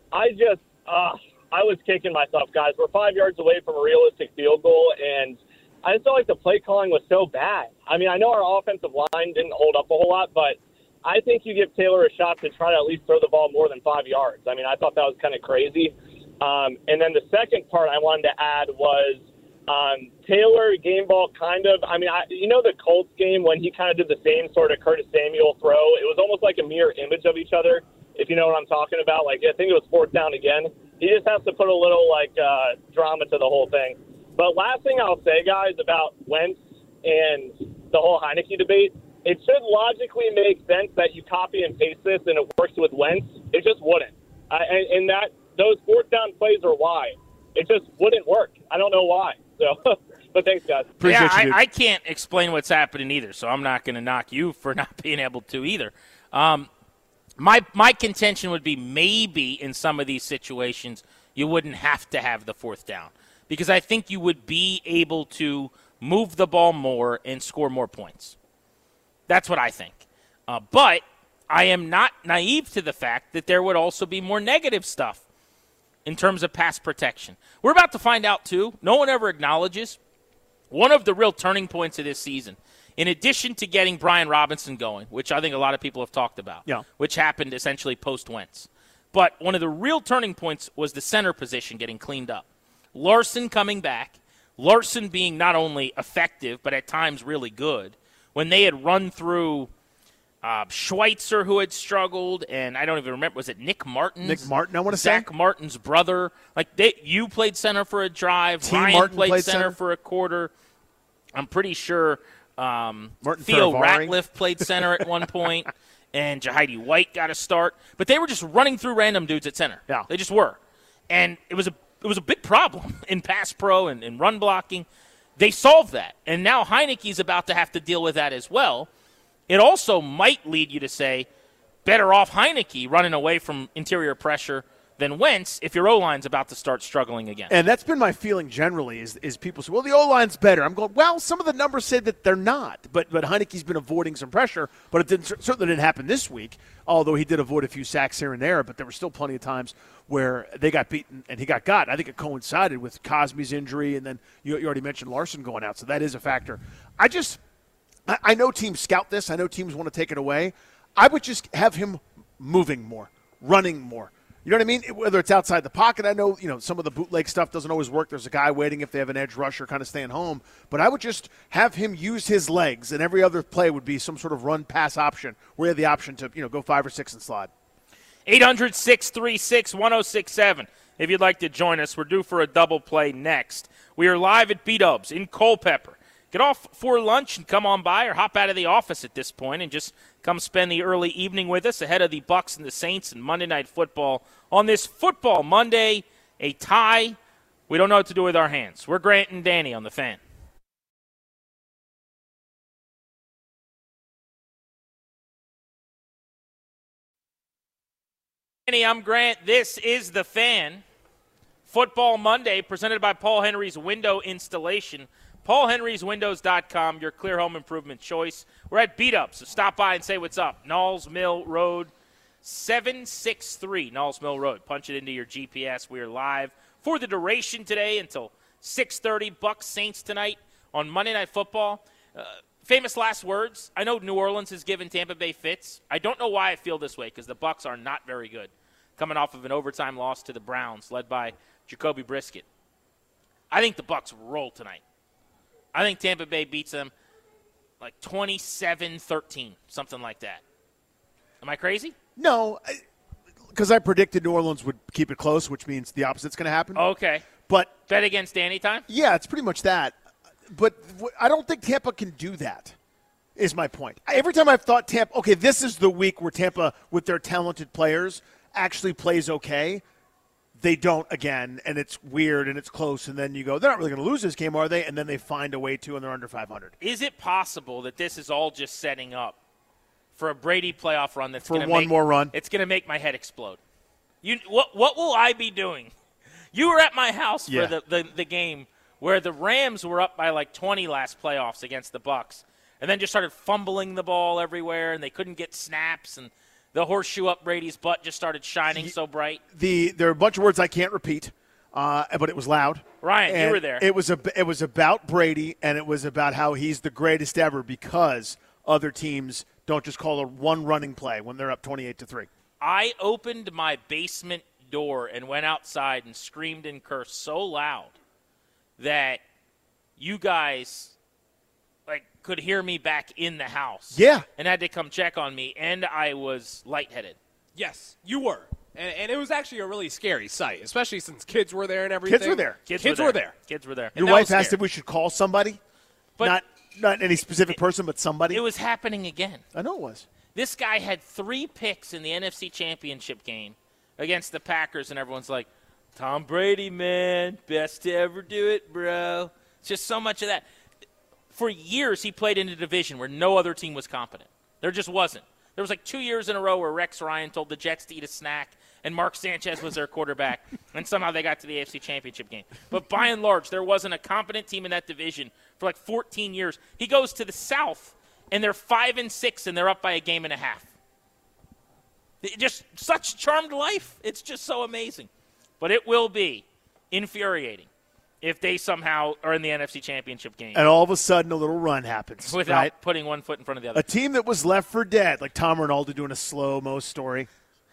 Speaker 13: I was kicking myself, guys. We're 5 yards away from a realistic field goal, and I just felt like the play calling was so bad. I mean, I know our offensive line didn't hold up a whole lot, but I think you give Taylor a shot to try to at least throw the ball more than 5 yards. I mean, I thought that was kind of crazy. And then the second part I wanted to add was Taylor game ball kind of. I mean, the Colts game when he kind of did the same sort of Curtis Samuel throw. It was almost like a mirror image of each other, if you know what I'm talking about. Like, I think it was 4th down again. He just has to put a little, drama to the whole thing. But last thing I'll say, guys, about Wentz and the whole Heineke debate, it should logically make sense that you copy and paste this and it works with Wentz. It just wouldn't. And those 4th down plays are why. It just wouldn't work. I don't know why. So, but thanks, guys.
Speaker 6: I can't explain what's happening either, so I'm not going to knock you for not being able to either. My contention would be maybe in some of these situations you wouldn't have to have the 4th down because I think you would be able to move the ball more and score more points. That's what I think. But I am not naive to the fact that there would also be more negative stuff in terms of pass protection. We're about to find out, too. No one ever acknowledges one of the real turning points of this season. In addition to getting Brian Robinson going, which I think a lot of people have talked about, which happened essentially post-Wentz. But one of the real turning points was the center position getting cleaned up. Larson coming back, Larson being not only effective but at times really good. When they had run through Schweitzer, who had struggled, and I don't even remember, was it Nick Martin?
Speaker 7: Nick Martin, I want to say.
Speaker 6: Zach Martin's brother. You played center for a drive. Ryan
Speaker 7: Martin
Speaker 6: played center for a quarter. I'm pretty sure Theo Ratliff played center at one point, and Jahidi White got a start. But they were just running through random dudes at center.
Speaker 7: Yeah.
Speaker 6: They just were. And it was a big problem in pass pro and run blocking. They solved that. And now Heineke's about to have to deal with that as well. It also might lead you to say, better off Heineke running away from interior pressure than Wentz if your O-line's about to start struggling again.
Speaker 7: And that's been my feeling generally is people say, well, the O-line's better. I'm going, well, some of the numbers say that they're not. But Heineke's been avoiding some pressure, but it certainly didn't happen this week, although he did avoid a few sacks here and there. But there were still plenty of times where they got beaten and he got got. I think it coincided with Cosme's injury, and then you already mentioned Larson going out, so that is a factor. I know teams scout this. I know teams want to take it away. I would just have him moving more, running more. You know what I mean? Whether it's outside the pocket, I know, some of the bootleg stuff doesn't always work. There's a guy waiting if they have an edge rusher kind of staying home. But I would just have him use his legs, and every other play would be some sort of run-pass option where you have the option to, go 5 or 6 and slide.
Speaker 6: 800-636-1067. If you'd like to join us, we're due for a double play next. We are live at B-Dubs in Culpeper. Get off for lunch and come on by, or hop out of the office at this point and just come spend the early evening with us ahead of the Bucs and the Saints and Monday Night Football. On this Football Monday, a tie we don't know what to do with our hands. We're Grant and Danny on The Fan. Danny, I'm Grant. This is The Fan. Football Monday presented by Paul Henry's Window Installation. PaulHenry'sWindows.com, your clear home improvement choice. We're at B-Dubs, so stop by and say what's up. Knowles Mill Road, 763 Knowles Mill Road. Punch it into your GPS. We are live for the duration today until 6:30. Bucs Saints tonight on Monday Night Football. Famous last words. I know New Orleans has given Tampa Bay fits. I don't know why I feel this way because the Bucs are not very good. Coming off of an overtime loss to the Browns led by Jacoby Brissett. I think the Bucs roll tonight. I think Tampa Bay beats them like 27-13, something like that. Am I crazy?
Speaker 7: No, because I predicted New Orleans would keep it close, which means the opposite's going to happen.
Speaker 6: Okay.
Speaker 7: But
Speaker 6: bet against Danny time?
Speaker 7: Yeah, it's pretty much that. But I don't think Tampa can do that, is my point. Every time I've thought Tampa, okay, this is the week where Tampa, with their talented players, actually plays okay. They don't again, and it's weird, and it's close, and then you go, they're not really going to lose this game, are they? And then they find a way to, and they're under 500.
Speaker 6: Is it possible that this is all just setting up for a Brady playoff run that's
Speaker 7: for
Speaker 6: going to
Speaker 7: one more run?
Speaker 6: It's going to make my head explode. What will I be doing? You were at my house for the game where the Rams were up by like 20 last playoffs against the Bucs, and then just started fumbling the ball everywhere, and they couldn't get snaps, and the horseshoe up Brady's butt just started shining so bright.
Speaker 7: There are a bunch of words I can't repeat, but it was loud.
Speaker 6: Ryan,
Speaker 7: and
Speaker 6: you were there.
Speaker 7: It was about Brady, and it was about how he's the greatest ever because other teams don't just call a one running play when they're up 28-3.
Speaker 6: I opened my basement door and went outside and screamed and cursed so loud that you guys could hear me back in the house.
Speaker 7: Yeah.
Speaker 6: And had to come check on me, and I was lightheaded.
Speaker 14: Yes, you were. And it was actually a really scary sight, especially since kids were there and everything.
Speaker 7: Kids were there.
Speaker 6: Kids were there. Kids were there.
Speaker 7: Your wife asked if we should call somebody? But not any specific person, but somebody?
Speaker 6: It was happening again.
Speaker 7: I know it was.
Speaker 6: This guy had 3 picks in the NFC Championship game against the Packers, and everyone's like, Tom Brady, man, best to ever do it, bro. It's just so much of that. For years, he played in a division where no other team was competent. There just wasn't. There was 2 years in a row where Rex Ryan told the Jets to eat a snack, and Mark Sanchez was their quarterback, and somehow they got to the AFC Championship game. But by and large, there wasn't a competent team in that division for 14 years. He goes to the South, and they're 5-6, and they're up by a game and a half. Just such charmed life. It's just so amazing. But it will be infuriating if they somehow are in the NFC Championship game.
Speaker 7: And all of a sudden, a little run happens.
Speaker 6: Without putting one foot in front of the other.
Speaker 7: A team that was left for dead, like Tom Rinaldi doing a slow-mo story.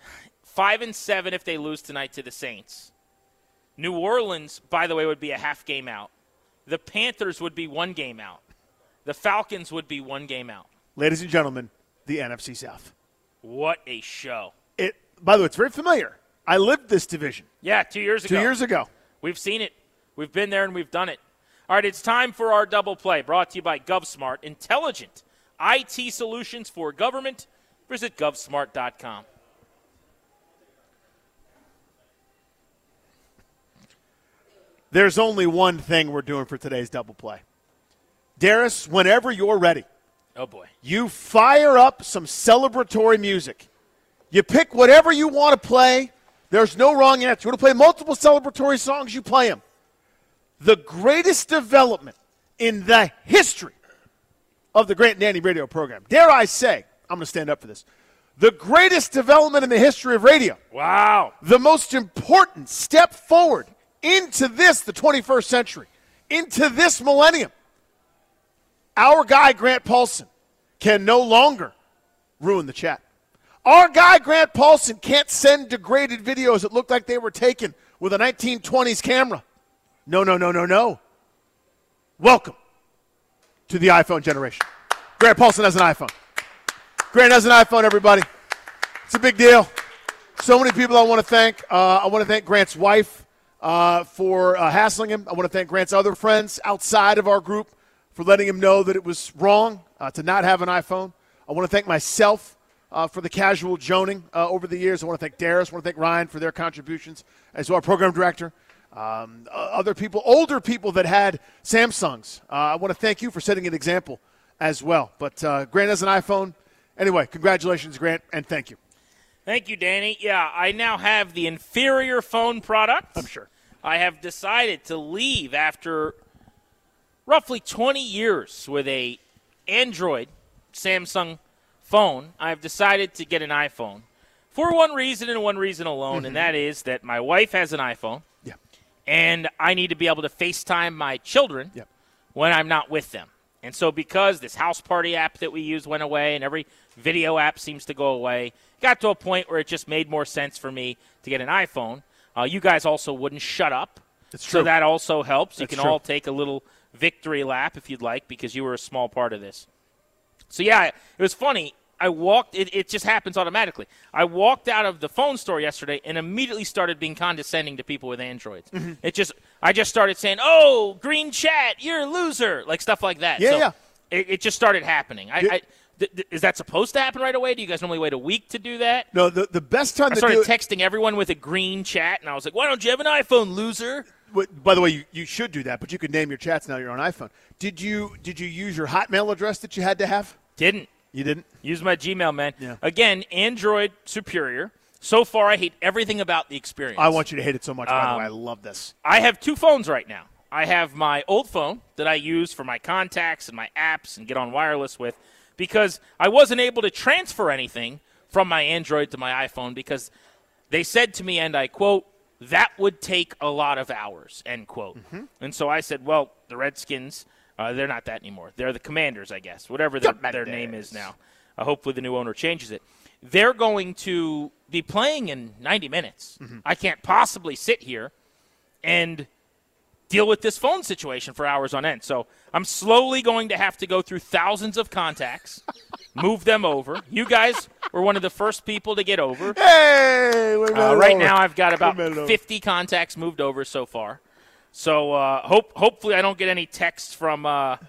Speaker 6: 5-7 if they lose tonight to the Saints. New Orleans, by the way, would be a half game out. The Panthers would be 1 game out. The Falcons would be 1 game out.
Speaker 7: Ladies and gentlemen, the NFC South.
Speaker 6: What a show.
Speaker 7: By the way, it's very familiar. I lived this division.
Speaker 6: Yeah, 2 years ago.
Speaker 7: 2 years ago.
Speaker 6: We've seen it. We've been there and we've done it. All right, it's time for our double play, brought to you by GovSmart. Intelligent IT solutions for government. Visit GovSmart.com.
Speaker 7: There's only one thing we're doing for today's double play. Darius, whenever you're ready.
Speaker 6: Oh, boy.
Speaker 7: You fire up some celebratory music. You pick whatever you want to play. There's no wrong answer. You want to play multiple celebratory songs, you play them. The greatest development in the history of the Grant and Danny radio program. Dare I say, I'm going to stand up for this. The greatest development in the history of radio.
Speaker 6: Wow.
Speaker 7: The most important step forward into this, the 21st century, into this millennium. Our guy, Grant Paulson, can no longer ruin the chat. Our guy, Grant Paulson, can't send degraded videos that look like they were taken with a 1920s camera. No. Welcome to the iPhone generation. Grant Paulson has an iPhone. Grant has an iPhone, everybody. It's a big deal. So many people I want to thank. I want to thank Grant's wife for hassling him. I want to thank Grant's other friends outside of our group for letting him know that it was wrong to not have an iPhone. I want to thank myself for the casual joning over the years. I want to thank Darius. I want to thank Ryan for their contributions as well, our program director. Other people, older people that had Samsungs. I want to thank you for setting an example as well. But Grant has an iPhone. Anyway, congratulations, Grant, and thank you.
Speaker 6: Thank you, Danny. Yeah, I now have the inferior phone product.
Speaker 7: I'm sure.
Speaker 6: I have decided to leave after roughly 20 years with a Android Samsung phone. I've decided to get an iPhone for one reason and one reason alone, and that is that my wife has an iPhone, and I need to be able to FaceTime my children when I'm not with them. And so because this house party app that we use went away and every video app seems to go away, it got to a point where it just made more sense for me to get an iPhone. You guys also wouldn't shut up.
Speaker 7: That's true.
Speaker 6: So that also helps.
Speaker 7: That's
Speaker 6: you can
Speaker 7: true.
Speaker 6: all take a little victory lap if you'd like because you were a small part of this. So, yeah, it was funny. I walked – it just happens automatically. I walked out of the phone store yesterday and immediately started being condescending to people with Androids. I just started saying, oh, green chat, you're a loser, like stuff like that.
Speaker 7: Yeah.
Speaker 6: It just started happening. Is that supposed to happen right away? Do you guys normally wait a week to do that?
Speaker 7: No, the best time
Speaker 6: I
Speaker 7: to
Speaker 6: started
Speaker 7: do it.
Speaker 6: texting everyone with a green chat, and I was like, why don't you have an iPhone, loser?
Speaker 7: By the way, you should do that, but you could name your chats now you're on iPhone. Did you use your Hotmail address that you had to have?
Speaker 6: Didn't.
Speaker 7: You didn't?
Speaker 6: Use my Gmail, man.
Speaker 7: Yeah.
Speaker 6: Again, Android superior. So far, I hate everything about the experience.
Speaker 7: I want you to hate it so much, by the way. I love this.
Speaker 6: I have two phones right now. I have my old phone that I use for my contacts and my apps and get on wireless with because I wasn't able to transfer anything from my Android to my iPhone because they said to me, and I quote, that would take a lot of hours, end quote. And so I said, well, the Redskins, they're not that anymore. They're the Commanders, I guess, whatever their name is now. Hopefully the new owner changes it. They're going to be playing in 90 minutes. I can't possibly sit here and deal with this phone situation for hours on end. So I'm slowly going to have to go through thousands of contacts, move them over. You guys were one of the first people to get over.
Speaker 7: Hey!
Speaker 6: Right now I've got about 50 contacts moved over so far. So hopefully I don't get any texts from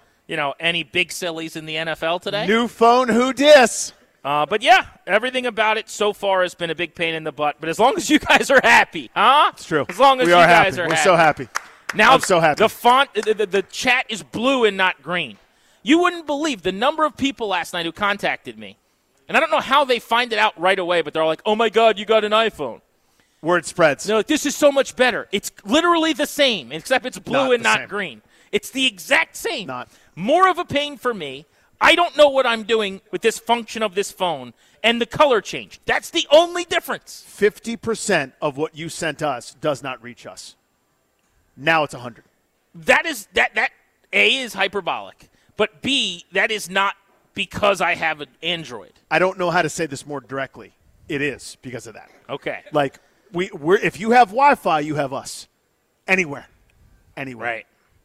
Speaker 6: any big sillies in the NFL today.
Speaker 7: New phone, who dis?
Speaker 6: But yeah, everything about it so far has been a big pain in the butt. But as long as you guys are happy, huh?
Speaker 7: It's true.
Speaker 6: As long as you guys are happy.
Speaker 7: We're so happy.
Speaker 6: Now
Speaker 7: I'm so happy.
Speaker 6: The font, the chat is blue and not green. You wouldn't believe the number of people last night who contacted me. And I don't know how they find it out right away, but they're all like, oh, my God, you got an iPhone.
Speaker 7: Word spreads.
Speaker 6: They're like, this is so much better. It's literally the same, except it's blue and not green. It's the exact same. More of a pain for me. I don't know what I'm doing with this function of this phone and the color change. That's the only difference.
Speaker 7: 50% of what you sent us does not reach us. Now it's 100.
Speaker 6: That A is hyperbolic, but B, that is not because I have an Android.
Speaker 7: I don't know how to say this more directly. It is because of that.
Speaker 6: Okay.
Speaker 7: Like we're if you have Wi-Fi, you have us. Anywhere.
Speaker 6: Right.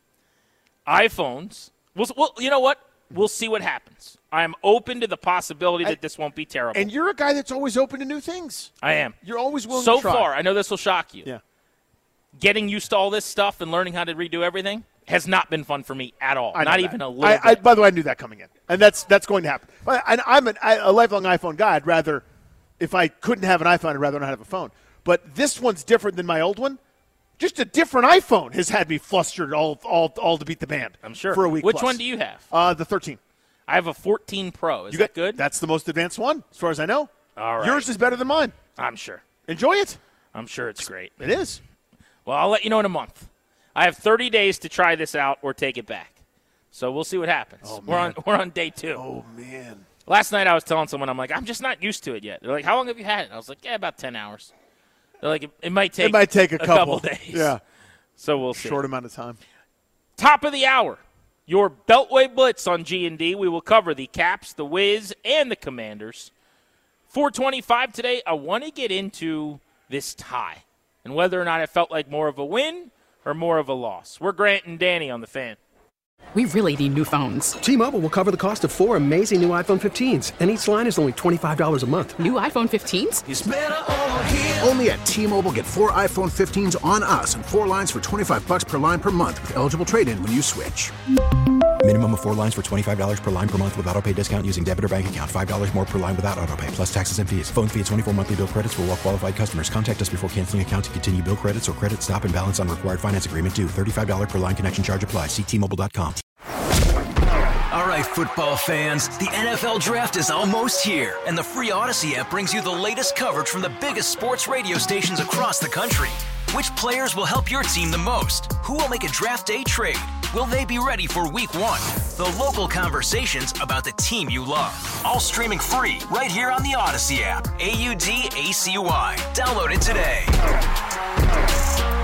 Speaker 6: iPhones. Well, you know what? We'll see what happens. I am open to the possibility that this won't be terrible.
Speaker 7: And you're a guy that's always open to new things.
Speaker 6: I am.
Speaker 7: You're always willing
Speaker 6: to
Speaker 7: try.
Speaker 6: So far, I know this will shock you.
Speaker 7: Yeah.
Speaker 6: Getting used to all this stuff and learning how to redo everything has not been fun for me at all. Not even a little bit.
Speaker 7: By the way, I knew that coming in. And that's going to happen. I'm a lifelong iPhone guy. I'd rather, if I couldn't have an iPhone, I'd rather not have a phone. But this one's different than my old one. Just a different iPhone has had me flustered all to beat the band.
Speaker 6: I'm sure.
Speaker 7: For a week
Speaker 6: Which
Speaker 7: plus.
Speaker 6: one do you have?
Speaker 7: The 13.
Speaker 6: I have a 14 Pro. Is that good?
Speaker 7: That's the most advanced one, as far as I know.
Speaker 6: All right.
Speaker 7: Yours is better than mine.
Speaker 6: I'm sure.
Speaker 7: Enjoy it.
Speaker 6: I'm sure it's great.
Speaker 7: It is.
Speaker 6: Well, I'll let you know in a month. I have 30 days to try this out or take it back. So we'll see what happens.
Speaker 7: Oh,
Speaker 6: we're on day 2.
Speaker 7: Oh, man.
Speaker 6: Last night I was telling someone, I'm like, I'm just not used to it yet. They're like, how long have you had it? I was like, about 10 hours. They're like, it might take
Speaker 7: a couple
Speaker 6: days.
Speaker 7: Yeah.
Speaker 6: So we'll see.
Speaker 7: Short amount of time.
Speaker 6: Top of the hour, your Beltway Blitz on G&D. We will cover the Caps, the Wiz, and the Commanders. 4:25 today, I want to get into this tie and whether or not it felt like more of a win or more of a loss. We're Grant and Danny on the Fan.
Speaker 2: We really need new phones.
Speaker 3: T-Mobile will cover the cost of 4 amazing new iPhone 15s, and each line is only $25 a month.
Speaker 2: New iPhone 15s?
Speaker 4: It's better over here. Only at T-Mobile, get 4 iPhone 15s on us and 4 lines for $25 per line per month with eligible trade-in when you switch.
Speaker 5: Minimum of 4 lines for $25 per line per month with autopay discount using debit or bank account. $5 more per line without autopay, plus taxes and fees. Phone fee at 24 monthly bill credits for well-qualified customers. Contact us before canceling account to continue bill credits or credit stop and balance on required finance agreement due. $35 per line connection charge applies. See T-Mobile.com.
Speaker 11: All right, football fans, the NFL Draft is almost here, and the free Odyssey app brings you the latest coverage from the biggest sports radio stations across the country. Which players will help your team the most? Who will make a draft day trade? Will they be ready for week 1? The local conversations about the team you love. All streaming free right here on the Odyssey app. AUDACY. Download it today.